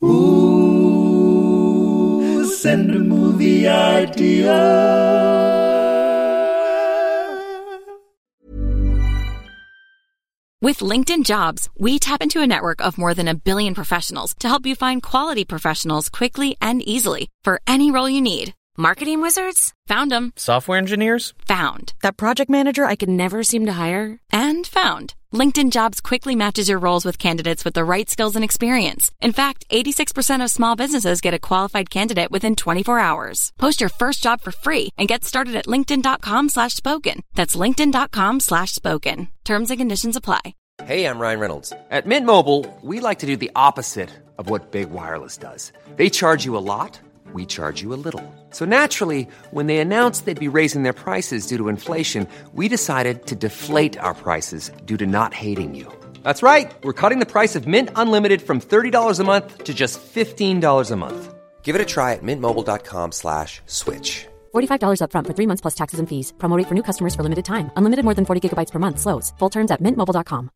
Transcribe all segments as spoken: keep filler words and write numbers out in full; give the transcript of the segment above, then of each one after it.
Ooh, send a movie idea. With LinkedIn Jobs, we tap into a network of more than a billion professionals to help you find quality professionals quickly and easily for any role you need. Marketing wizards? Found them. Software engineers? Found. That project manager I could never seem to hire? And found. LinkedIn Jobs quickly matches your roles with candidates with the right skills and experience. In fact, eighty-six percent of small businesses get a qualified candidate within twenty-four hours. Post your first job for free and get started at linkedin.com slash spoken. That's linkedin.com slash spoken. Terms and conditions apply. Hey, I'm Ryan Reynolds. At Mint Mobile, we like to do the opposite of what Big Wireless does. They charge you a lot. We charge you a little. So naturally, when they announced they'd be raising their prices due to inflation, we decided to deflate our prices due to not hating you. That's right. We're cutting the price of Mint Unlimited from thirty dollars a month to just fifteen dollars a month. Give it a try at mintmobile.com slash switch. forty-five dollars up front for three months plus taxes and fees. Promo rate for new customers for limited time. Unlimited more than forty gigabytes per month. Slows full terms at mint mobile dot com.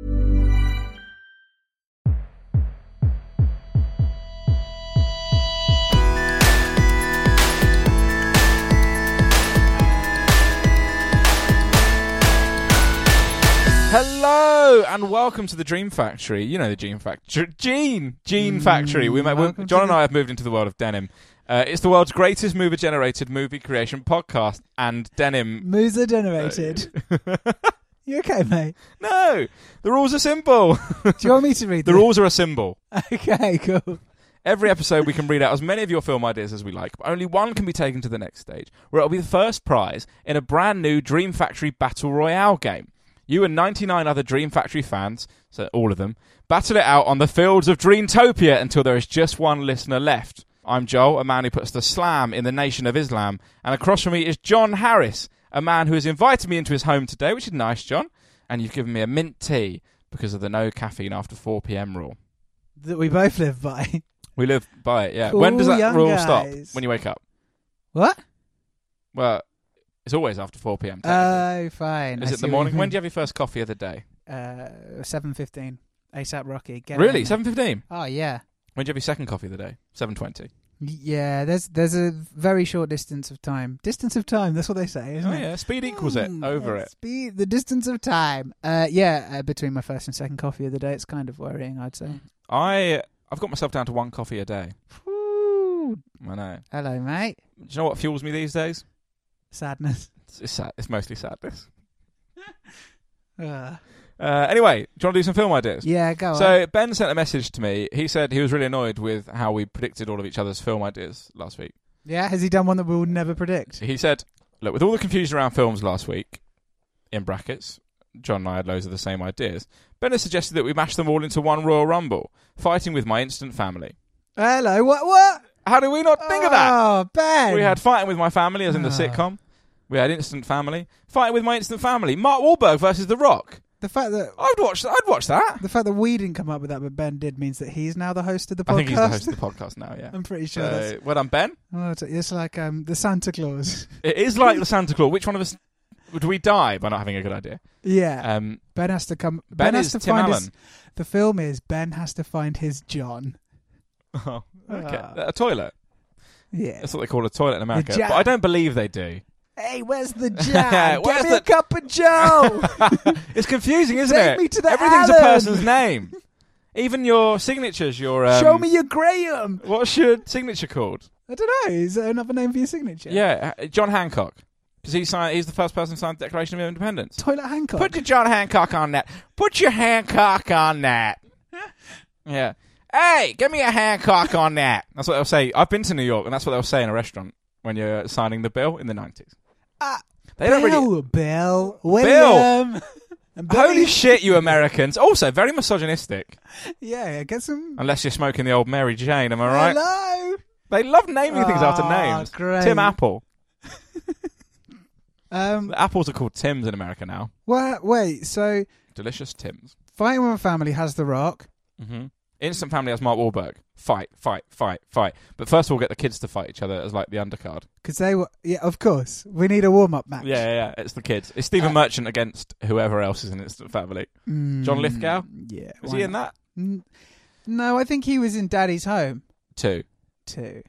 Hello and welcome to the Dream Factory. You know the Gene Factory. Gene! Gene Factory. We, we, John and I have moved into the world of denim. Uh, it's the world's greatest mover-generated movie creation podcast, and denim... Mover-generated? Uh, you okay, mate? No! The rules are simple. Do you want me to read The them? rules are a symbol. Okay, cool. Every episode we can read out as many of your film ideas as we like, but only one can be taken to the next stage, where it'll be the first prize in a brand new Dream Factory Battle Royale game. You and ninety-nine other Dream Factory fans, so all of them, battle it out on the fields of Dreamtopia until there is just one listener left. I'm Joel, a man who puts the slam in the Nation of Islam, and across from me is John Harris, a man who has invited me into his home today, which is nice, John, and you've given me a mint tea because of the no caffeine after four p.m. rule. That we both live by. We live by it, yeah. Cool, when does that young rule guys. stop? When you wake up? What? Well... It's always after four p.m. Oh, fine. Is I it see the what morning? you When mean. do you have your first coffee of the day? Uh, seven fifteen. ASAP Rocky. Get Really? in. seven fifteen? Oh, yeah. When do you have your second coffee of the day? seven twenty. Yeah, there's there's a very short distance of time. Distance of time, that's what they say, isn't Oh, it? yeah. Speed equals it. Mm, Over yeah, it. Speed, the distance of time. Uh, yeah, uh, between my first and second coffee of the day, it's kind of worrying, I'd say. I, I've got myself down to one coffee a day. Woo. I know. Hello, mate. Do you know what fuels me these days? Sadness. It's, it's sad. It's mostly sadness. Uh, Uh, anyway, do you want to do some film ideas? yeah, go on. So Ben sent a message to me. He said he was really annoyed with how we predicted all of each other's film ideas last week. Yeah, has he done one that we would never predict? He said, look, with all the confusion around films last week, in brackets, John and I had loads of the same ideas, Ben has suggested that we mash them all into one Royal Rumble, fighting with my instant family. Hello, what? What? How did we not think of that? Oh, Ben. We had Fighting with My Family, as in the Oh. sitcom. We had Instant Family. Fighting with My Instant Family. Mark Wahlberg versus The Rock. The fact that I'd watch. I'd watch that. the fact that we didn't come up with that, but Ben did, means that he's now the host of the podcast. I think he's the host of the podcast now. Yeah. I'm pretty sure So, that's. well done, Ben. Oh, it's, it's like um, the Santa Claus. It is like the Santa Claus. Which one of us would we die by not having a good idea? Yeah. Um, Ben has to come. Ben, has is to Tim find Allen. his. The film is Ben has to find his John. Oh, okay. Ah. A toilet. Yeah. That's what they call a toilet in America. John. But I don't believe they do. Hey, where's the John? Where's Get me the- a cup of Joe. It's confusing, isn't Take it? me to the Everything's Allen. a person's name. Even your signatures. Your um, Show me your Graham. What's your signature called? I don't know. Is there another name for your signature? Yeah, uh, John Hancock. Because he signed. He's the first person to sign the Declaration of Independence. Toilet Hancock. Put your John Hancock on that. Put your Hancock on that. Yeah. Hey, give me a Hancock on that. That's what they'll say. I've been to New York, and that's what they'll say in a restaurant when you're signing the bill in the nineties. Ah, They don't Bill, really. Bill, William. And Holy Billy. shit, you Americans! Also, very misogynistic. Yeah, get some. Unless you're smoking the old Mary Jane, am I right? Hello. They love naming things after Oh, names. great. Tim Apple. Um. The apples are called Tims in America now. Well, wait. So, Delicious Tims. Fighting with My Family has The Rock. Mm-hmm. Instant Family has Mark Wahlberg. Fight, fight, fight, fight. But first of all, get the kids to fight each other as like the undercard. Because they were. Yeah, of course. We need a warm up match. Yeah, yeah, yeah. It's the kids. It's Stephen Uh, Merchant against whoever else is in Instant Family. Mm, John Lithgow? Yeah. Is why he in not? that? Mm, No, I think he was in Daddy's Home. Two. Two.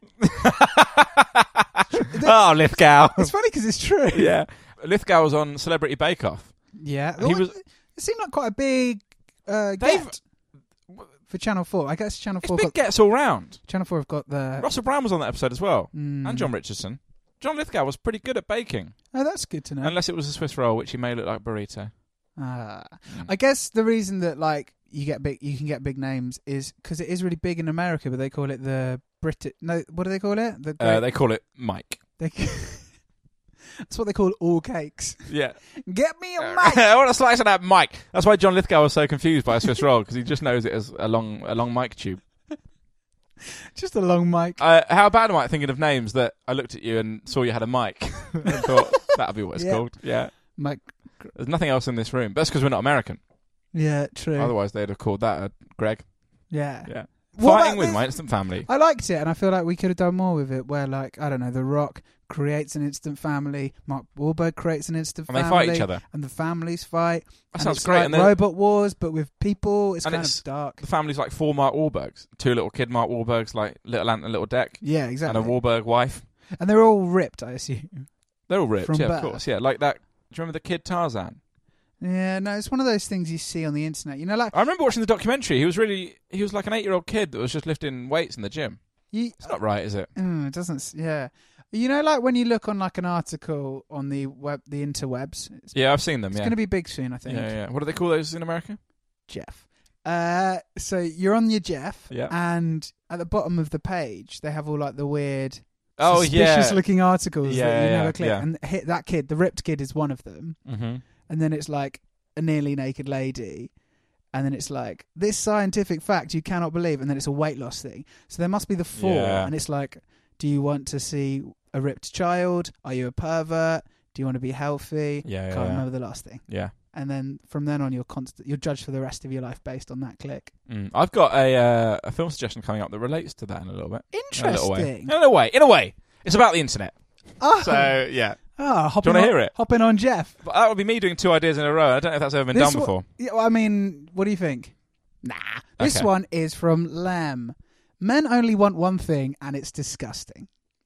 Oh, Lithgow. It's funny because it's true. Yeah. Lithgow was on Celebrity Bake Off. Yeah. He Well, was. It seemed like quite a big uh, They've- get for Channel four. I guess Channel It's four big got, gets all round. Channel four have got the... Russell Brand was on that episode as well. Mm. And John Richardson. John Lithgow was pretty good at baking. Oh, that's good to know. Unless it was a Swiss roll, which he made look like burrito. Ah. Mm. I guess the reason that like you get big, you can get big names is because it is really big in America, but they call it the British. No, what do they call it? The Uh, great- they call it Mike. they, that's what they call all cakes. Yeah. Get me a I mic. want a slice of that Mike. That's why John Lithgow was so confused by a Swiss roll, because he just knows it as a long, a long Mike tube. Just a long mic. Uh, how bad am I at thinking of names that I looked at you and saw you had a mic and thought that'd be what it's Yeah. called? Yeah. Mic. There's nothing else in this room. That's because we're not American. Yeah, true. Otherwise, they'd have called that a Greg. yeah. Yeah. What Fighting about with this- my instant family. I liked it, and I feel like we could have done more with it. Where, like, I don't know, The Rock creates an instant family, Mark Wahlberg creates an instant And they family, fight each other. and the families fight. That and sounds it's great. Like and then Robot Wars, but with people. It's And kind it's- of dark. the family's like four Mark Wahlbergs. Two little kid Mark Wahlbergs, like Little Ant and Little Deck. Yeah, exactly. And a Wahlberg wife. And they're all ripped, I assume. They're all ripped, From yeah, birth. of course. Yeah, like that. Do you remember the kid Tarzan? Yeah, no, it's one of those things you see on the internet. You know, like I remember watching the documentary. He was really, he was like an eight-year-old kid that was just lifting weights in the gym. you, It's not right, is it? Mm, it doesn't. s- Yeah, you know, like when you look on like an article on the web, the interwebs. It's, Yeah, I've seen them. it's Yeah. going to be big soon, I yeah, think. yeah, yeah. What do they call those in America? Jeff. Uh, so you're on your Jeff, Yeah. and at the bottom of the page they have all like the weird, Oh yeah. suspicious-looking articles Yeah, that you yeah, never click. yeah. And hit that kid, the ripped kid, is one of them. Mm-hmm. And then it's like a nearly naked lady, and then it's like this scientific fact you cannot believe, and then it's a weight loss thing. So there must be the four, Yeah. and it's like, do you want to see a ripped child? Are you a pervert? Do you want to be healthy? Yeah, yeah, Can't yeah. remember the last thing. Yeah. And then from then on, you're constant. You're judged for the rest of your life based on that click. Mm. I've got a uh, a film suggestion coming up that relates to that in a little bit. In a little way. Interesting. In a way. In a way. It's about the internet. Oh, So yeah. oh, hopping Do you wanna on, hear it? Hopping on Jeff. But that would be me doing two ideas in a row. I don't know if that's ever been This done one- before. Yeah, well, I mean, what do you think? Nah. This Okay. one is from Lem. Men only want one thing, and it's disgusting.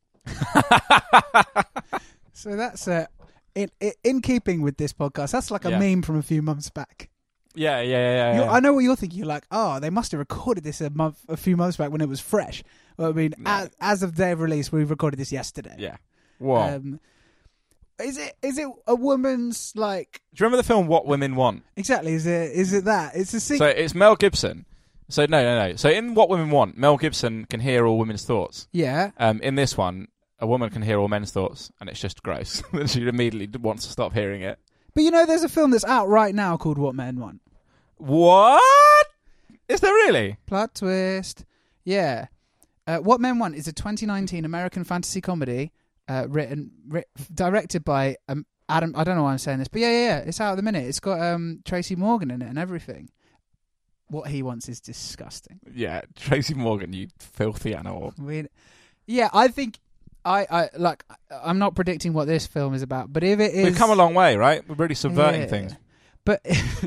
So that's uh, in, in in keeping with this podcast. That's like a Yeah. meme from a few months back. Yeah, yeah, yeah, yeah. You're- yeah. I know what you're thinking. You're like, oh, they must have recorded this a month, a few months back when it was fresh. Well, I mean, No. as, as of their release, we recorded this yesterday. Yeah. What? Um, is it is it a woman's like Do you remember the film What Women Want? exactly? Is it is it that? It's a So secret. it's Mel Gibson. So no, no, no. So in What Women Want, Mel Gibson can hear all women's thoughts. Yeah. Um, in this one, a woman can hear all men's thoughts, and it's just gross. And she immediately wants to stop hearing it. But you know, there's a film that's out right now called What Men Want. What? Is there really? Plot twist. Yeah. Uh, What Men Want is a twenty nineteen American fantasy comedy uh, written, writ- directed by um, Adam. I don't know why I'm saying this, but yeah, yeah, yeah. It's out at the minute. It's got um, Tracy Morgan in it and everything. What he wants is disgusting. Yeah, Tracy Morgan, you filthy animal. We, yeah, I think I, I like. I'm not predicting what this film is about, but if it is, We've come a long way, right? We're really subverting Yeah. things. But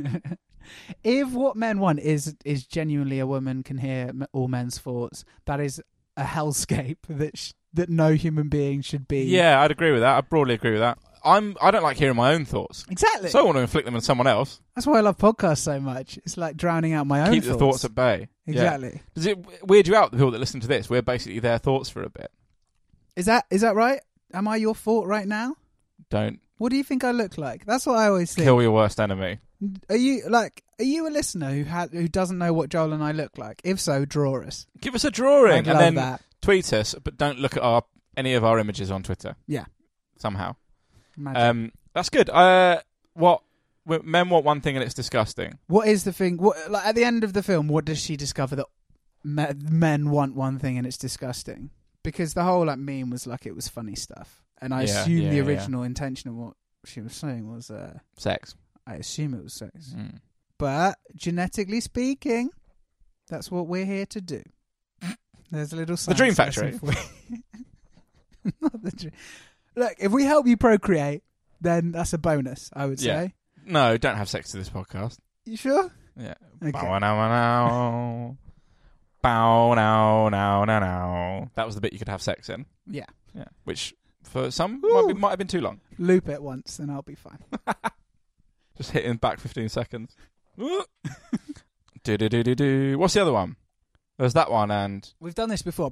if What Men Want is is genuinely a woman can hear m- all men's thoughts, that is a hellscape that sh- that no human being should be. Yeah, I'd agree with that. I broadly agree with that. I'm. I don't like hearing my own thoughts, exactly. so I want to inflict them on someone else. That's why I love podcasts so much. It's like drowning out my own Keep thoughts. the thoughts at bay. Yeah. Exactly. Does it weird you out, the people that listen to this? We're basically their thoughts for a bit. Is that is that right? Am I your thought right now? Don't What do you think I look like? That's what I always think. kill your worst enemy. Are you like? Are you a listener who ha- who doesn't know what Joel and I look like? If so, draw us. Give us a drawing I'd and love then that. tweet us, but don't look at our any of our images on Twitter. Yeah. Somehow. Imagine. Um, that's good. Uh, what men want one thing and it's disgusting. What is the thing? What, like at the end of the film, what does she discover that me- men want one thing and it's disgusting? Because the whole like meme was like it was funny stuff, and I Yeah, assume yeah, the yeah. original intention of what she was saying was, uh, Sex. I assume it was sex. Mm. But genetically speaking, that's what we're here to do. There's a little science Dream lesson Factory. for you. Not the dream. Look, if we help you procreate, then that's a bonus. I would Yeah. say. No, don't have sex to this podcast. You sure? Yeah. Okay. Bow-wow-wow-wow. bow, now, now, now, now. That was the bit you could have sex in. Yeah. Yeah. Which, for some, might, be, might have been too long. Loop it once and I'll be fine. Just hitting back fifteen seconds. do, do, do, do, do. What's the other one? There's that one and... We've done this before.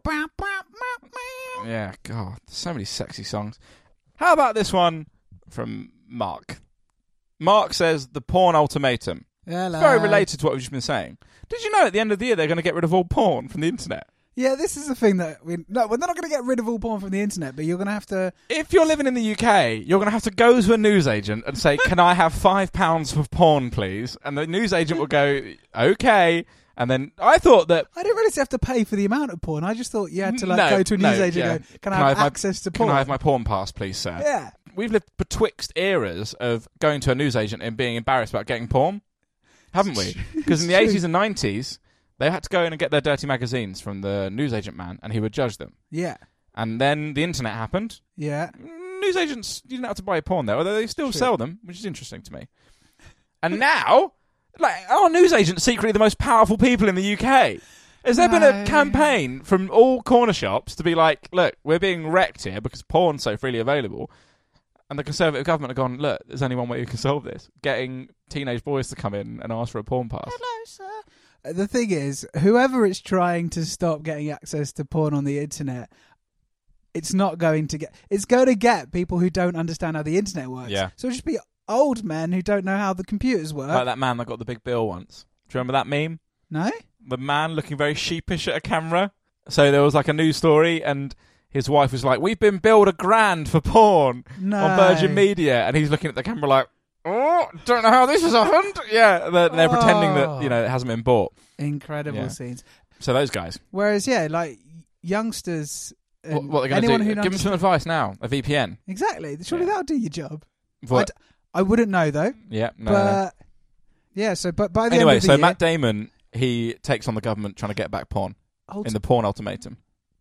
Yeah, God, so many sexy songs. How about this one from Mark? Mark says, the porn ultimatum. Hello. Very related to what we've just been saying. Did you know at the end of the year they're going to get rid of all porn from the internet? Yeah, this is the thing that we... No, we're not going to get rid of all porn from the internet, but you're going to have to... If you're living in the U K, you're going to have to go to a newsagent and say, can I have five pounds for porn, please? And the newsagent will go, okay. And then I thought that... I didn't really have to pay for the amount of porn. I just thought you had to like No, go to a no, newsagent yeah. and go, can, Can I I have, have my- access to porn? Can I have my porn pass, please, sir? Yeah. We've lived betwixt eras of going to a newsagent and being embarrassed about getting porn, haven't we? Because in the true. eighties and nineties, they had to go in and get their dirty magazines from the newsagent man, and he would judge them. Yeah. And then the internet happened. Yeah. Newsagents, you didn't have to buy porn there, although they still True. sell them, which is interesting to me. And now, like, our newsagent's secretly the most powerful people in the U K. Has there been a No. campaign from all corner shops to be like, look, we're being wrecked here because porn's so freely available? And the Conservative government have gone, look, there's only one way you can solve this. Getting teenage boys to come in and ask for a porn pass. Hello, sir. The thing is, whoever is trying to stop getting access to porn on the internet, it's not going to get... It's going to get people who don't understand how the internet works. Yeah. So it'll just be old men who don't know how the computers work. Like that man that got the big bill once. Do you remember that meme? No? The man looking very sheepish at a camera. So there was like a news story and... His wife was like, we've been billed a grand for porn No. on Virgin Media. And he's looking at the camera like, oh, don't know how this has happened. Yeah, they're, they're Oh. pretending that, you know, it hasn't been bought. Incredible Yeah. scenes. So those guys. Whereas, yeah, like, youngsters... What, and what are they going anyone to who do? Give them some advice now. A V P N. Exactly. Surely Yeah. that'll do your job. What? I, d- I wouldn't know, though. Yeah, no, no. but, yeah, so but by the Anyway, end of the so year... Matt Damon, he takes on the government trying to get back porn Ulti- in the porn ultimatum.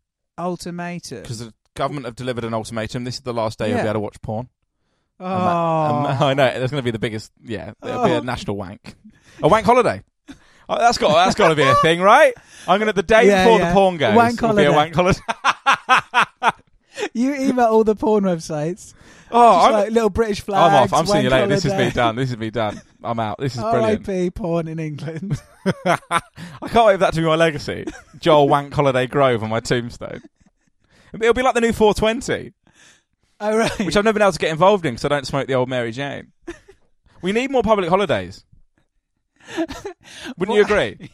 ultimatum. Because the government have delivered an ultimatum. This is the last day Yeah. you'll be able to watch porn. Oh. And that- and I know, there's going to be the biggest, yeah, it'll be a Oh. national wank. A wank holiday. Oh, that's got that's got to be a thing, right? I'm going to, the day Yeah, before yeah. the porn goes, Wank will be a holiday. wank holiday. You email all the porn websites. Oh, Just I'm, like little British flags. I'm off. I'm seeing you wank later. This is holiday. me done. This is me done. I'm out. This is R I brilliant. P porn in England. I can't wait for that to be my legacy. Joel Wank Holiday Grove on my tombstone. It'll be like the new four twenty, Oh, right. which I've never been able to get involved in because I don't smoke the old Mary Jane. We need more public holidays. Wouldn't you What- agree?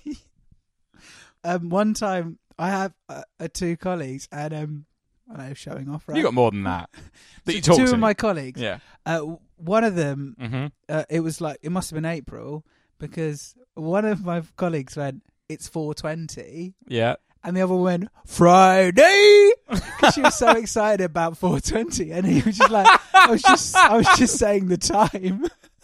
um, one time, I have uh, uh, two colleagues, and um, I know, showing off, right? You got more than that. That you So talk two to. of my colleagues. Yeah. Uh, one of them, Mm-hmm. uh, it was like, it must have been April, because one of my colleagues went, it's four twenty. Yeah. And the other one went, Friday! Because she was so excited about four twenty. And he was just like, I was just, I was just saying the time.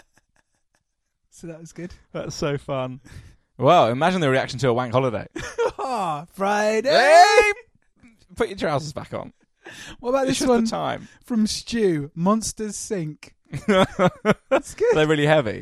So that was good. That's so fun. Well, imagine the reaction to a wank holiday. Oh, Friday! Hey! Put your trousers back on. What about It's this just one the time. from Stu? Monsters Sink. That's good. They're really heavy.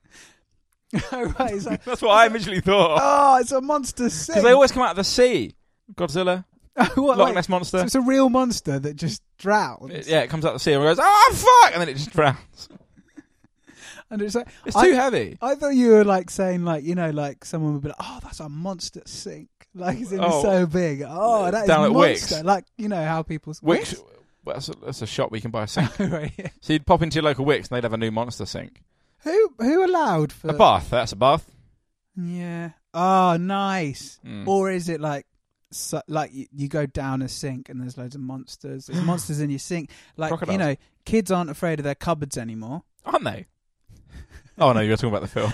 Oh, right. It's like, That's what I initially thought. oh, it's a monster sink. Because they always come out of the sea. Godzilla, what, Loch wait, Ness Monster. so it's a real monster that just drowns. It- yeah, it comes out of the sea and goes, oh, fuck! And then it just drowns. And it's like, It's I- too heavy. I thought you were like saying, like, you know, like someone would be like, oh, that's a monster sink. Like, it's Oh. so big. Oh, that is Down at monster. Wickes. Like, you know how people's Wicks, well, that's, a, that's a shop where you can buy a sink. right, yeah. So you'd pop into your local Wicks and they'd have a new monster sink. Who who allowed for A bath, that's a bath. Yeah. Oh, nice. Mm. Or is it like, so, like you, you go down a sink and there's loads of monsters. There's monsters in your sink. Like, Crocodiles. you know, kids aren't afraid of their cupboards anymore. Aren't they? Oh, no, you were talking about the film.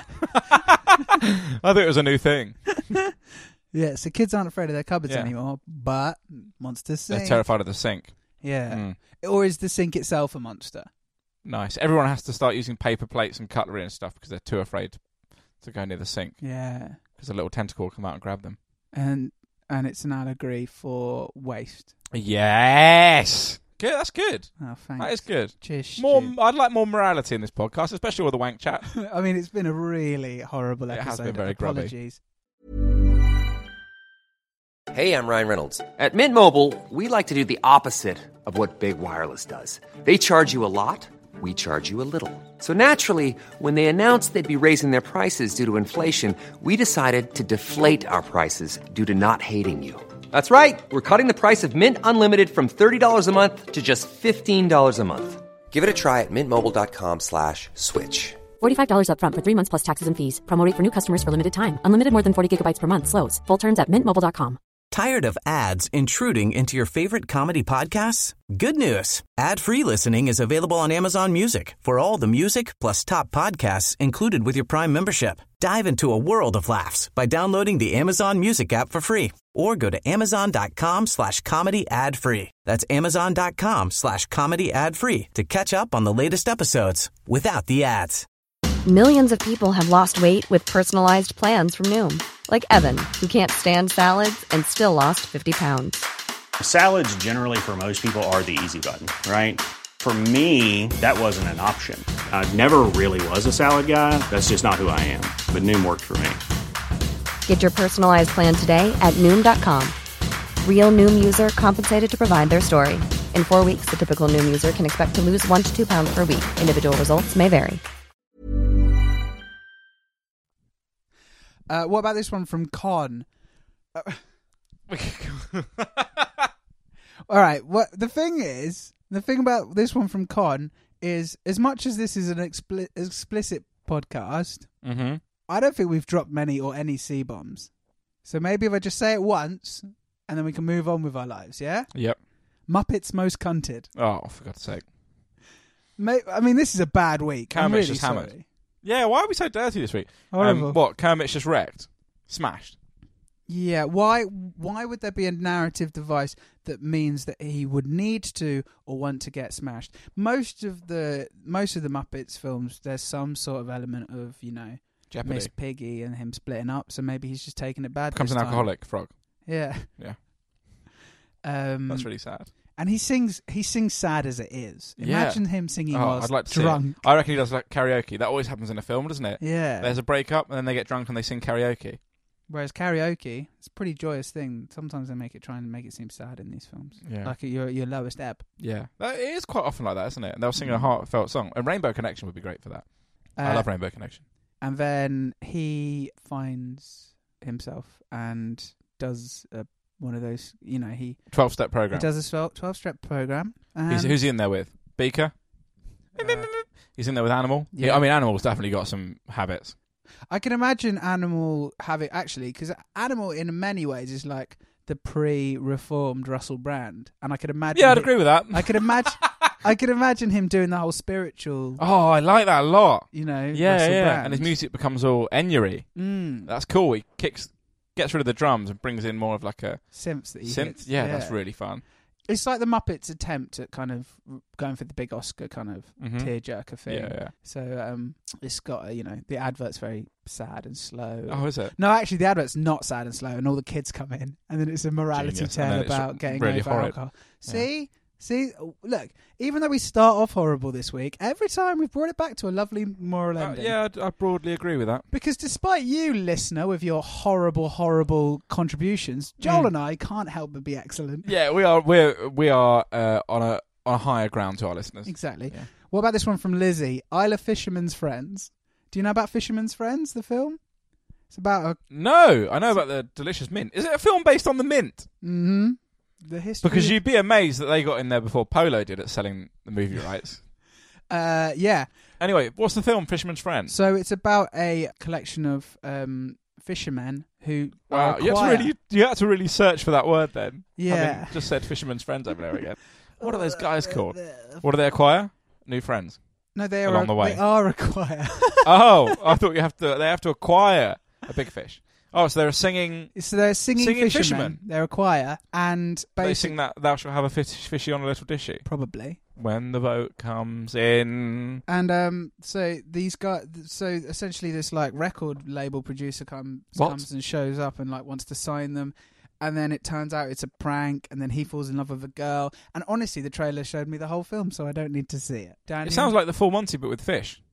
I thought it was a new thing. Yeah, so kids aren't afraid of their cupboards Yeah. anymore, but monsters They're sink. terrified of the sink. Yeah. Mm. Or is the sink itself a monster? Nice. Everyone has to start using paper plates and cutlery and stuff because they're too afraid to go near the sink Yeah. because a little tentacle will come out and grab them. And and it's an allegory for waste. Yes! Good, that's good. Oh, thanks. That is good. Cheers, More, Stu. I'd like more morality in this podcast, especially with the wank chat. I mean, it's been a really horrible It episode. has been very grubby. Apologies. Hey, I'm Ryan Reynolds. At Mint Mobile, we like to do the opposite of what Big Wireless does. They charge you a lot, we charge you a little. So naturally, when they announced they'd be raising their prices due to inflation, we decided to deflate our prices due to not hating you. That's right. We're cutting the price of Mint Unlimited from thirty dollars a month to just fifteen dollars a month. Give it a try at mintmobile.com slash switch. forty-five dollars up front for three months plus taxes and fees. Promo rate for new customers for limited time. Unlimited more than forty gigabytes per month slows. Full terms at mint mobile dot com. Tired of ads intruding into your favorite comedy podcasts? Good news. Ad-free listening is available on Amazon Music for all the music plus top podcasts included with your Prime membership. Dive into a world of laughs by downloading the Amazon Music app for free or go to amazon.com slash comedy ad free. That's amazon.com slash comedy ad free to catch up on the latest episodes without the ads. Millions of people have lost weight with personalized plans from Noom. Like Evan, who can't stand salads and still lost fifty pounds. Salads generally for most people are the easy button, right? For me, that wasn't an option. I never really was a salad guy. That's just not who I am. But Noom worked for me. Get your personalized plan today at Noom dot com. Real Noom user compensated to provide their story. In four weeks, the typical Noom user can expect to lose one to two pounds per week. Individual results may vary. Uh, what about this one from Con? Uh, all right. What the thing is, the thing about this one from Con is, as much as this is an expli- explicit podcast, Mm-hmm. I don't think we've dropped many or any C bombs. So maybe if I just say it once, and then we can move on with our lives. Yeah. Yep. Muppets most cunted. Oh, for God's sake. May- I mean, this is a bad week. I'm Kermit's really just sorry. hammered. Yeah, why are we so dirty this week? Horrible. Um, what, Kermit's just wrecked? Smashed? Yeah, why why would there be a narrative device that means that he would need to or want to get smashed? Most of the most of the Muppets films, there's some sort of element of, you know, Jeopardy. Miss Piggy and him splitting up, so maybe he's just taking it bad. Becomes this an time. alcoholic frog. Yeah. Yeah. Um, That's really sad. And he sings he sings sad as it is. Yeah. Imagine him singing Oh, whilst I'd like to see drunk. it. I reckon he does like karaoke. That always happens in a film, doesn't it? Yeah. There's a breakup and then they get drunk and they sing karaoke. Whereas karaoke, it's a pretty joyous thing. Sometimes they make it try and make it seem sad in these films. Yeah. Like at your your lowest ebb. Yeah. That, it is quite often like that, isn't it? And they'll sing a heartfelt song. And Rainbow Connection would be great for that. I Uh, love Rainbow Connection. And then he finds himself and does a, one of those, you know, he, twelve-step he program. does a twelve-step program. And Who's, who's he in there with? Beaker? uh, He's in there with Animal? Yeah. I mean, Animal's definitely got some habits. I can imagine Animal having, actually, because Animal in many ways is like the pre-reformed Russell Brand. And I could imagine... Yeah, I'd he- agree with that. I could imagine... I could imagine him doing the whole spiritual, Oh, I like that a lot. you know, Yeah, Russell yeah. Brand. And his music becomes all Enya-y. Mm. That's cool. He kicks, gets rid of the drums and brings in more of like a Synths that he synth. hits. Yeah, that's really fun. It's like the Muppets' attempt at kind of going for the big Oscar kind of Mhm. tearjerker thing. Yeah, yeah. So um, it's got, a, you know, the advert's very sad and slow. Oh, is it? No, actually, the advert's not sad and slow, and all the kids come in, and then it's a morality Genius. tale And then it's about getting really over horrid. alcohol. See? See? Look, even though we start off horrible this week, every time we've brought it back to a lovely moral Uh, ending. yeah, I, I broadly agree with that. Because despite you, listener, with your horrible, horrible contributions, Joel Mm. and I can't help but be excellent. Yeah, we are. We're we are uh, on a on a higher ground to our listeners. Exactly. Yeah. What about this one from Lizzie? Isla Fisherman's Friends. Do you know about Fisherman's Friends, the film? It's about a... No, I know about the delicious mint. Is it a film based on the mint? Mm-hmm. The history... Because you'd be amazed that they got in there before Polo did at selling the movie rights. Uh, yeah. Anyway, what's the film? Fisherman's Friend. So it's about a collection of um, fishermen who Wow, are you had to choir. really you had to really search for that word then. Yeah. Having just said Fisherman's Friends over there again. What are those guys called? What do they acquire? New friends. No, they are along a, the way? They are a choir. Oh, I thought you have to. They have to acquire a big fish. Oh, so they're a singing. So they're singing, Singing fishermen. fishermen. They're a choir, and They basically sing that "Thou shalt have a fish, fishy on a little dishy" probably. when the boat comes in. And um, so these guys, so essentially, this like record label producer comes What? comes and shows up and like wants to sign them, and then it turns out it's a prank, and then he falls in love with a girl. And honestly, the trailer showed me the whole film, so I don't need to see it. Daniel? It sounds like the Full Monty, but with fish.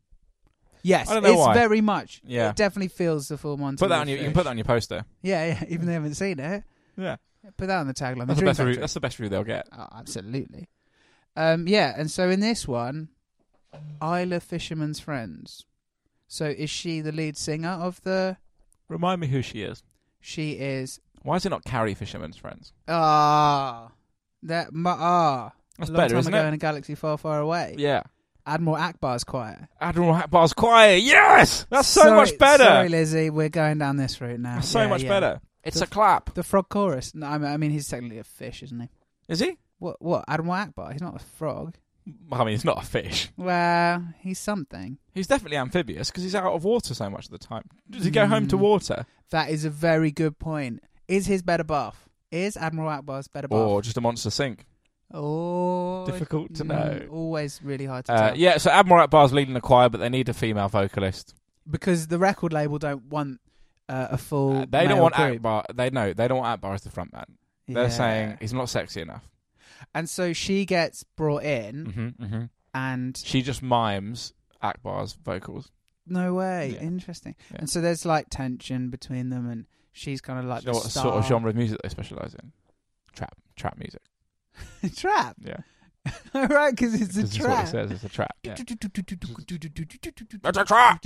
yes, I don't know it's why. very much. Yeah. It definitely feels the full Monty. Put that with on your. You fish. can put that on your poster. Yeah, yeah. Even they haven't seen it. Yeah. Put that on the tagline. That's the the, best Dream review, Factory. that's the best review they'll get. Oh, absolutely. Um, yeah, and so in this one, Isla Fisherman's Friends. So is she the lead singer of the... Remind me who she is. She is... Why is it not Carrie Fisherman's Friends? Ah... That... Ah... That's a long better, time isn't ago it? in a galaxy far, far away. Yeah. Admiral Akbar's choir. Admiral Akbar's choir. Yes! That's so Sorry- much better. Sorry, Lizzie, we're going down this route now. That's so Yeah, much yeah. better. It's The- a clap. The frog chorus. No, I mean, I mean, he's technically a fish, isn't he? Is he? What? What? Admiral Akbar? He's not a frog. I mean, he's not a fish. Well, he's something. He's definitely amphibious because he's out of water so much of the time. Does he go home to Mm. water? That is a very good point. Is his better buff? Is Admiral Akbar's better buff? Or just a monster sink? Oh, Difficult to mm, know. Always really hard to Uh, tell. yeah, so Admiral Akbar's leading the choir, but they need a female vocalist. Because the record label don't want uh, a full. Uh, they don't male want group. Akbar. They know they don't want Akbar as the front man. They're Yeah. saying he's not sexy enough. And so she gets brought in, Mm-hmm, mm-hmm. and She just mimes Akbar's vocals. no way, Yeah. interesting. Yeah. And so there's like tension between them, and she's kind of like Do you know the what star. sort of genre of music they specialise in? Trap, trap music. Trap, Yeah, right? Because it's a this is what it trap. says. It's a trap. Yeah. That's a trap.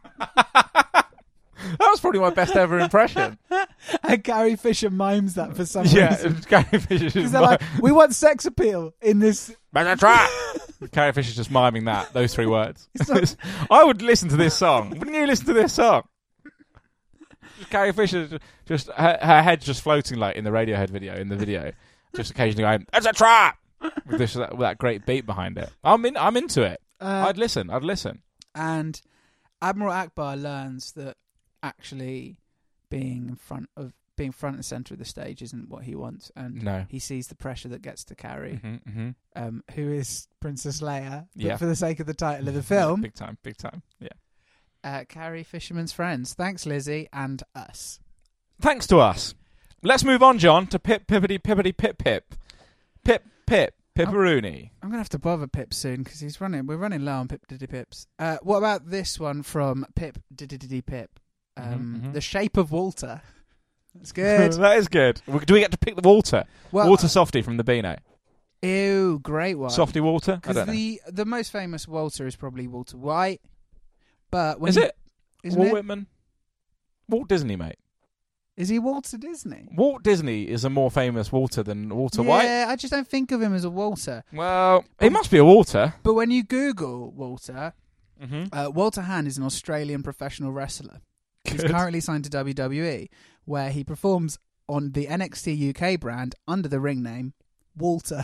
That was probably my best ever impression. And Carrie Fisher mimes that for some Yeah, reason. Carrie Fisher's Because just they're like, we want sex appeal in this. That's a trap. Carrie Fisher's just miming that, those three words. not- I would listen to this song. Wouldn't you listen to this song? Carrie Fisher, just, just her, her head's just floating like in the Radiohead video, in the video, just occasionally going, "That's a trap," with, this, that, with that great beat behind it. I'm in. I'm into it. Uh, I'd listen. I'd listen. and Admiral Akbar learns that actually being in front of being front and center of the stage isn't what he wants, and No. he sees the pressure that gets to Carrie, Mm-hmm, mm-hmm. um, who is Princess Leia. But Yeah. for the sake of the title of the film, Big time. Big time. Yeah. uh, Carrie Fisherman's Friends. Thanks, Lizzie, and us. Thanks to us. Let's move on, John, to Pip Pippity Pippity Pip Pip. Pip Pip Pipperoonie. I'm gonna have to bother Pip soon because he's running. We're running low on Pip Diddy Pips. Uh, what about this one from Pip Diddy Pip? Um, Mhm, mhm. The Shape of Walter. That's good. That is good. Do we get to pick the Walter? Well, Walter Softy from the Beano. Ew, great one. Softy Walter? I Because don't know. the the most famous Walter is probably Walter White. But when Is you- it? Isn't Walt it? Whitman? Walt Disney, mate. Is he Walter Disney? Walt Disney is a more famous Walter than Walter yeah, White. I just don't think of him as a Walter. Well, he must be a Walter. But when you Google Walter, Mm-hmm. uh, Walter Hand is an Australian professional wrestler. He's Good. currently signed to W W E, where he performs on the N X T U K brand under the ring name Walter.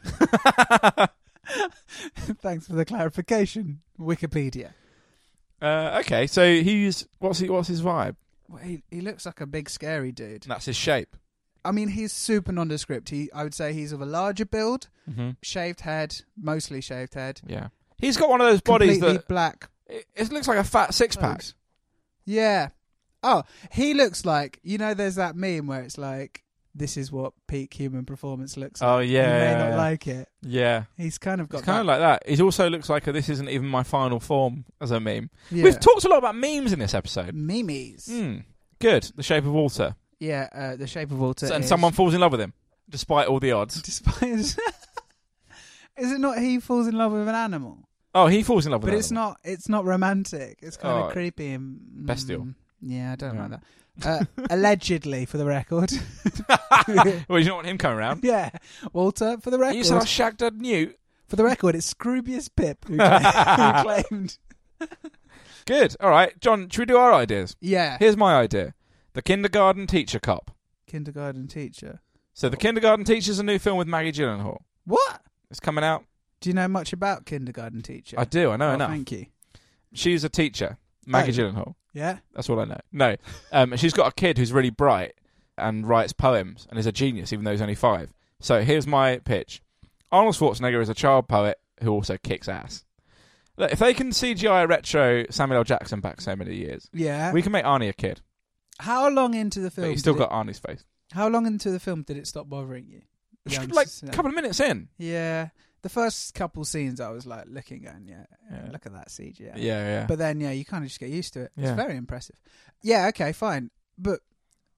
Thanks for the clarification, Wikipedia. uh, okay, so he's what's he? What's his vibe? Well, he, he looks like a big, scary dude. That's his shape. I mean, he's super nondescript. He, I would say he's of a larger build, Mm-hmm. shaved head, mostly shaved head. Yeah, he's got one of those bodies completely that black. it, it looks like a fat six pack. clothes. Yeah. Oh, he looks like, you know, there's that meme where it's like, this is what peak human performance looks like. Oh yeah, You may yeah, not yeah. like it. Yeah. He's kind of got It's kind that. of like that. He also looks like a, this isn't even my final form as a meme. Yeah. We've talked a lot about memes in this episode. Memes. Mm, good. The Shape of Walter. Yeah, uh, the Shape of Walter. And is- someone falls in love with him, despite all the odds. Despite Is it not he falls in love with an animal? Oh, he falls in love with But an it's animal. not. It's not romantic. It's kind Oh, of creepy and mm, bestial. Yeah, I don't Yeah. like that. Uh, allegedly, for the record. Well, you don't want him coming around. Yeah, Walter, for the record. You said I shagged a newt. For the record, it's Scroobius Pip who, who claimed. Good. All right, John. Should we do our ideas? Yeah, Here's my idea: the kindergarten teacher cop. kindergarten teacher. So the kindergarten teacher's a new film with Maggie Gyllenhaal. What? It's coming out. Do you know much about kindergarten teacher? I do. I know Oh, enough. thank you. She's a teacher, Maggie Oh. Gyllenhaal. Yeah. That's all I know. No, um, she's got a kid who's really bright and writes poems and is a genius, even though he's only five. So here's my pitch: Arnold Schwarzenegger is a child poet who also kicks ass. Look, if they can C G I retro Samuel L. Jackson back so many years, Yeah. we can make Arnie a kid. How long into the But film? he's still did got it, Arnie's face. How long into the film did it stop bothering you? Young Like s- a couple of minutes in. Yeah. The first couple scenes, I was like looking and yeah, Yeah. look at that C G I. Yeah, yeah. But then, yeah, you kind of just get used to it. Yeah. It's very impressive. Yeah, okay, fine. But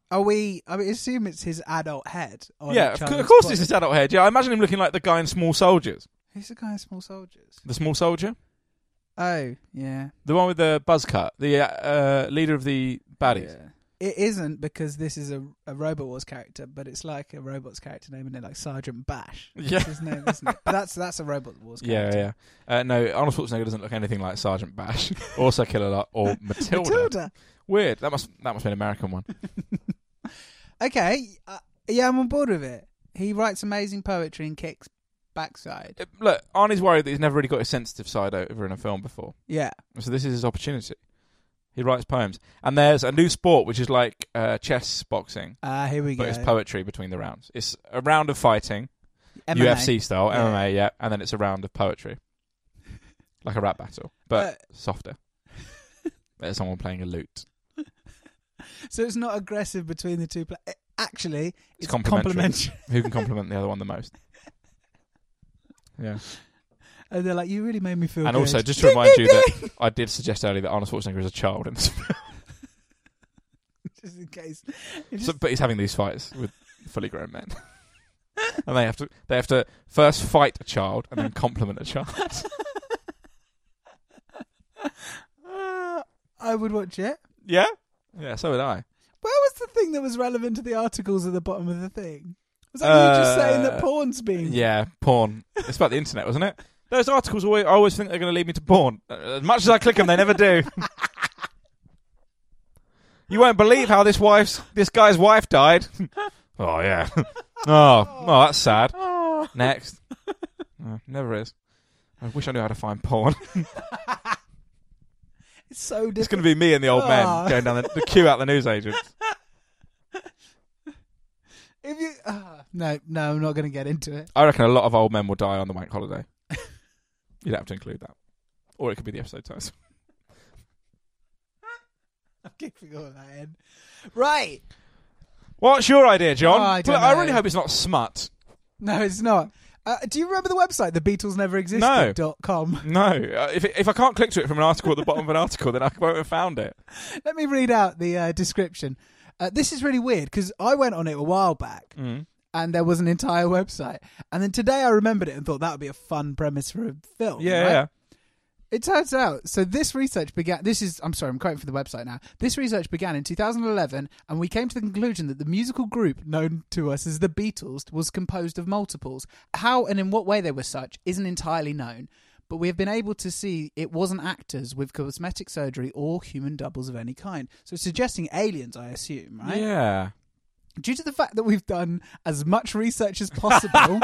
Are we? I mean, assume it's his adult head. On Yeah, of, co- of course it's his adult head. Yeah, I imagine him looking like the guy in Small Soldiers. Who's the guy in Small Soldiers? The Small Soldier? Oh, yeah. The one with the buzz cut. The uh, leader of the baddies. Yeah. It isn't because this is a, a Robot Wars character, but it's like a Robot's character name, isn't it? Like Sergeant Bash. Yeah. His name, isn't it? But that's, that's a Robot Wars Yeah, character. yeah. Uh, no, Arnold Schwarzenegger doesn't look anything like Sergeant Bash or Sir Killalot or Matilda. Matilda. Weird. That must that must be an American one. Okay. Uh, yeah, I'm on board with it. He writes amazing poetry and kicks backside. Uh, Look, Arnie's worried that he's never really got his sensitive side over in a film before. Yeah. So this is his opportunity. He writes poems. And there's a new sport which is like uh, chess boxing, Ah, uh, here we but go. it's poetry between the rounds. It's a round of fighting, M M A. U F C style, Yeah. M M A, yeah, and then it's a round of poetry. Like a rap battle, but Uh, softer. There's someone playing a lute. So it's not aggressive between the two players. Actually, it's, It's complimentary. complimentary. Who can compliment the other one the most? Yeah. And they're like, you really made me feel And good. also, just to remind you that I did suggest earlier that Arnold Schwarzenegger is a child in this film. Just in case. It So, just- but he's having these fights with fully grown men. And they have to they have to first fight a child and then compliment a child. Uh, I would watch it. Yeah? Yeah, so would I. Where was the thing that was relevant to the articles at the bottom of the thing? Was that you just saying that Uh, porn's being... Yeah, porn. It's about the internet, wasn't it? Those articles, always, I always think they're going to lead me to porn. As much as I click them, they never do. You won't believe how this wife's, this guy's wife died. Oh, yeah. Oh, oh, that's sad. Next. Oh, never is. I wish I knew how to find porn. It's so different. It's going to be me and the old Oh. men going down the, the queue out the newsagents. If you... Uh, no, no, I'm not going to get into it. I reckon a lot of old men will die on the bank holiday. You'd have to include that. Or it could be the episode title. I'm keeping all that in. Right. What's your idea, John? Oh, I don't Look, I know. really hope it's not smut. No, it's not. Uh, do you remember the website, the Beatles Never Existed No. dot com? No. Uh, if, it, if I can't click to it from an article at the bottom of an article, then I won't have found it. Let me read out the uh, description. Uh, this is really weird because I went on it a while back Mm. and there was an entire website. And then today I remembered it and thought that would be a fun premise for a film. Yeah, right? yeah. It turns out, so this research began, this is, I'm sorry, I'm quoting from the website now. This research began in two thousand eleven, and we came to the conclusion that the musical group known to us as the Beatles was composed of multiples. How and in what way they were such isn't entirely known, but we have been able to see it wasn't actors with cosmetic surgery or human doubles of any kind. So it's suggesting aliens, I assume, right? Yeah. Due to the fact that we've done as much research as possible,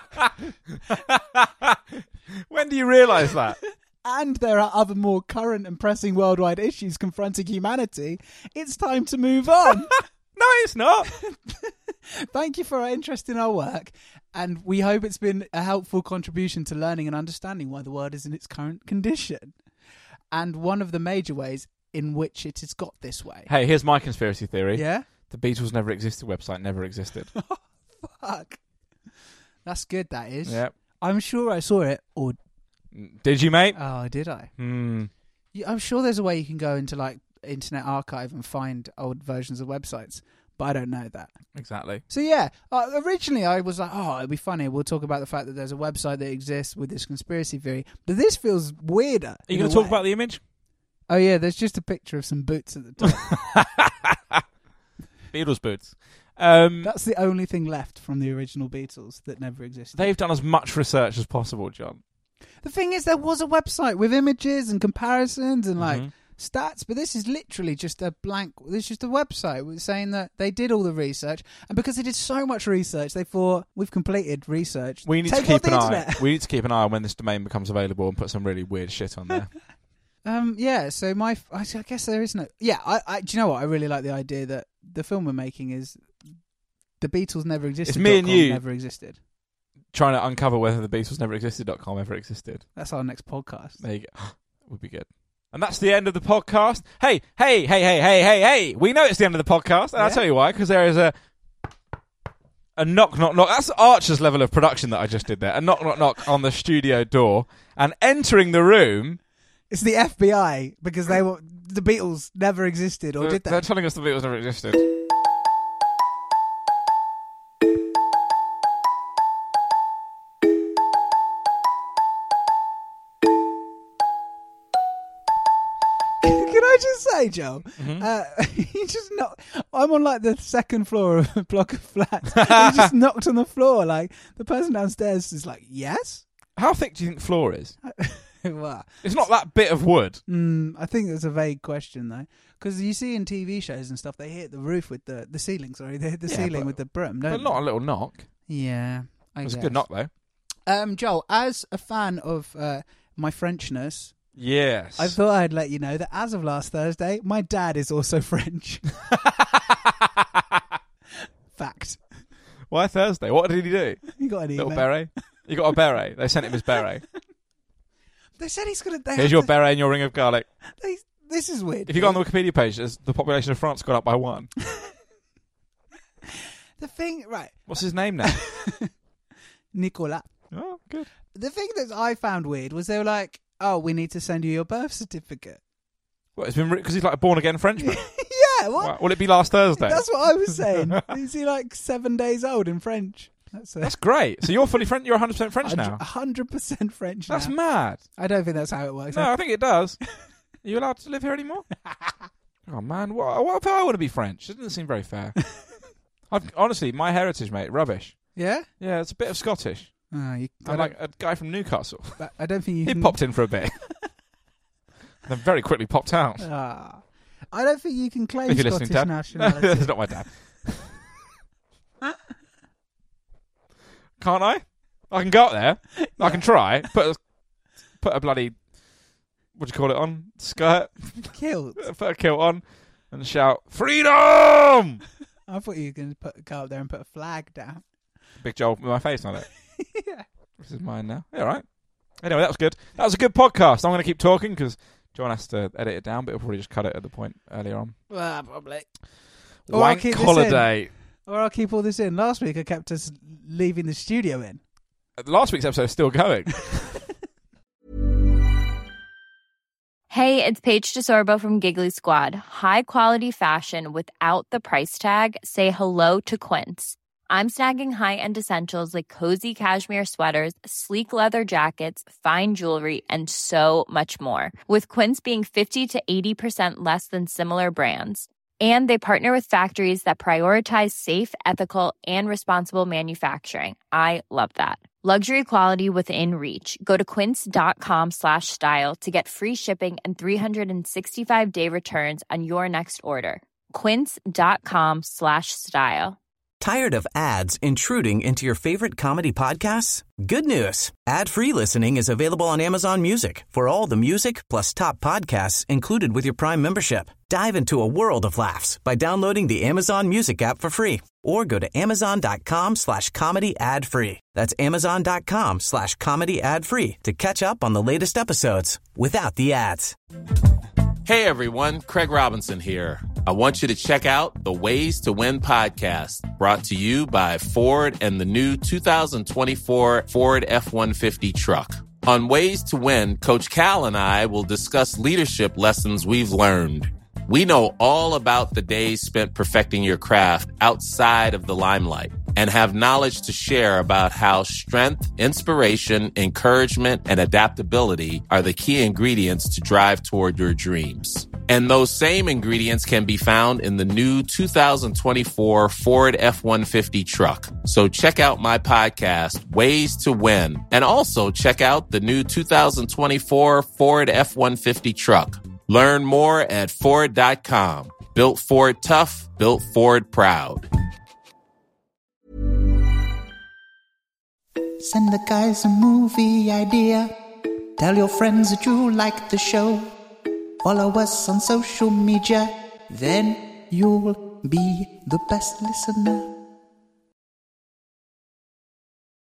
When do you realise that? and there are other more current and pressing worldwide issues confronting humanity, it's time to move on. No, it's not. Thank you for our interest in our work, and we hope it's been a helpful contribution to learning and understanding why the world is in its current condition, and one of the major ways in which it has got this way. Hey, here's my conspiracy theory. Yeah? The Beatles Never Existed website never existed. Fuck. That's good, that is. Yep. I'm sure I saw it, or... Did you, mate? Oh, did I? Hmm. Yeah, I'm sure there's a way you can go into, like, Internet Archive and find old versions of websites, but I don't know that. Exactly. So yeah, uh, originally I was like, oh, it'd be funny. We'll talk about the fact that there's a website that exists with this conspiracy theory. But this feels weirder. Are you in going a to talk way. about the image? Oh yeah, there's just a picture of some boots at the top. Beatles boots. Um, That's the only thing left from the original Beatles that never existed. they've done as much research as possible, John. The thing is, there was a website with images and comparisons and like Mhm. stats, but this is literally just a blank. This is just a website with- saying that they did all the research, and because they did so much research, they thought we've completed research. We need Take to off keep the an eye. internet. We need to keep an eye on when this domain becomes available and put some really weird shit on there. Um, yeah, so my, I, I guess there is no, yeah, I, I, do you know what? I really like the idea that the film we're making is the Beatles never existed. It's me and you. Never existed. Trying to uncover whether the Beatles Never Existed dot com ever existed. That's our next podcast. There you go. Would be good. And that's the end of the podcast. Hey, hey, hey, hey, hey, hey, hey. We know it's the end of the podcast. And I'll Yeah. tell you why. Because there is a a knock, knock, knock. That's Archer's level of production that I just did there. A knock, knock, knock on the studio door. And entering the room... It's the F B I because they were, the Beatles never existed, or They're, did they? they're telling us the Beatles never existed. Can I just say, Joe? Mm-hmm. Uh, you just knock. I'm on like the second floor of a block of flats. You just knocked on the floor. Like the person downstairs is like, "Yes." How thick do you think the floor is? Well, It's not that bit of wood. mm, I think it's a vague question though, because you see in T V shows and stuff, they hit the roof with the the ceiling. Sorry, they hit the Yeah, ceiling but- with the broom. Don't But they? not a little knock. Yeah, I It was a guess. good knock, though. Um, Joel, as a fan of uh, my Frenchness, Yes. I thought I'd let you know that as of last Thursday, my dad is also French. Fact. Why Thursday? What did he do? You got an email? Little beret? You got a beret. They sent him his beret. They said he's gonna. They Here's have your to- beret and your ring of garlic. They, this is weird. If you go on the Wikipedia page, there's- the population of France got up by one. The thing, right? What's his name now? Nicolas. Oh, good. The thing that I found weird was they were like, "Oh, we need to send you your birth certificate." What, it's been because he's like a born again Frenchman. Yeah, what? Right, will it be last Thursday? That's what I was saying. Is he like seven days old in French? That's, a, That's great. So you're fully French. You're one hundred percent French now. A hundred percent French. That's now. mad. I don't think that's how it works. No, I think it does. Are you allowed to live here anymore? Oh man, what, what if I want to be French? It doesn't seem very fair. I've, honestly, my heritage, mate, rubbish. Yeah. Yeah, it's a bit of Scottish. Oh, you, I, I'm don't, like a guy from Newcastle. I don't think you. He can, popped in for a bit, then very quickly popped out. Ah, I don't think you can claim If you're Scottish listening, Dad. nationality. That's not my dad. Can't I? I can go up there. I can try. Put a, put a bloody, what do you call it on? Skirt. Killed. Put a kilt on and shout, freedom! I thought you were going to put go up there and put a flag down. Big Joel with my face on it. Yeah. This is mine now. Yeah, all right. Anyway, that was good. That was a good podcast. I'm going to keep talking because John has to edit it down, but he'll probably just cut it at the point earlier on. Well, probably. Or I'll Wank keep this holiday. Or I'll keep all this in. Last week I kept us leaving the studio in. Last week's episode is still going. Hey, it's Paige DeSorbo from Giggly Squad. High quality fashion without the price tag. Say hello to Quince. I'm snagging high-end essentials like cozy cashmere sweaters, sleek leather jackets, fine jewelry, and so much more. With Quince being fifty to eighty percent less than similar brands. And they partner with factories that prioritize safe, ethical, and responsible manufacturing. I love that. Luxury quality within reach. Go to quince.com slash style to get free shipping and three sixty-five day returns on your next order. Quince.com slash style. Tired of ads intruding into your favorite comedy podcasts? Good news. Ad-free listening is available on Amazon Music for all the music plus top podcasts included with your Prime membership. Dive into a world of laughs by downloading the Amazon Music app for free or go to amazon.com slash comedy ad free. That's amazon.com slash comedy ad free to catch up on the latest episodes without the ads. Hey everyone, Craig Robinson here. I want you to check out the Ways to Win podcast, brought to you by Ford and the new two thousand twenty-four Ford F one fifty truck. On Ways to Win, Coach Cal and I will discuss leadership lessons we've learned. We know all about the days spent perfecting your craft outside of the limelight and have knowledge to share about how strength, inspiration, encouragement, and adaptability are the key ingredients to drive toward your dreams. And those same ingredients can be found in the new two thousand twenty-four Ford F one fifty truck. So check out my podcast, Ways to Win, and also check out the new two thousand twenty-four Ford F one fifty truck. Learn more at Ford dot com. Built Ford tough, built Ford proud. Send the guys a movie idea. Tell your friends that you like the show. Follow us on social media. Then you'll be the best listener.